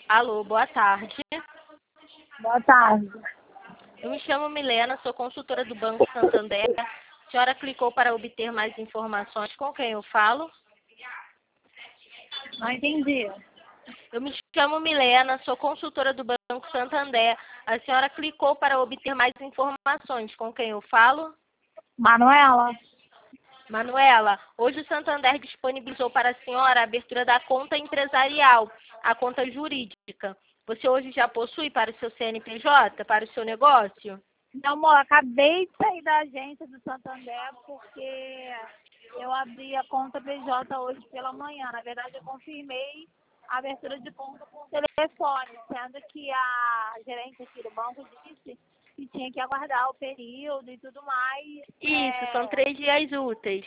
Alô, boa tarde. Boa tarde. Eu me chamo Milena, sou consultora do Banco Santander. A senhora clicou para obter mais informações. Com quem eu falo? Não entendi. Eu me chamo Milena, sou consultora do Banco Santander. A senhora clicou para obter mais informações. Com quem eu falo? Manuela. Manuela, hoje o Santander disponibilizou para a senhora a abertura da conta empresarial, a conta jurídica. Você hoje já possui para o seu CNPJ, para o seu negócio? Não, amor, acabei de sair da agência do Santander porque eu abri a conta PJ hoje pela manhã. Na verdade, eu confirmei a abertura de conta por telefone, sendo que a gerente aqui do banco disse que tinha que aguardar o período e tudo mais. Isso, são 3 dias úteis.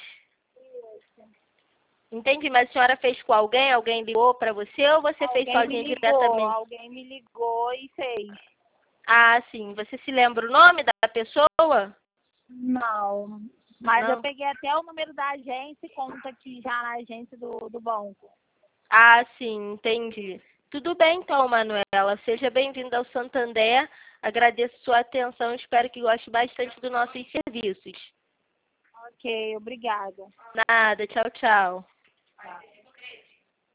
Entendi, mas a senhora fez com alguém? Alguém ligou para você ou você fez sozinha diretamente? Alguém me ligou e fez. Ah, sim. Você se lembra o nome da pessoa? Não, mas eu Não? peguei até o número da agência e conta aqui já na agência do banco. Ah, sim, entendi. Tudo bem então, Manuela. Seja bem-vinda ao Santander. Agradeço sua atenção. Espero que goste bastante dos nossos serviços. Ok, obrigada. Nada. Tchau, tchau.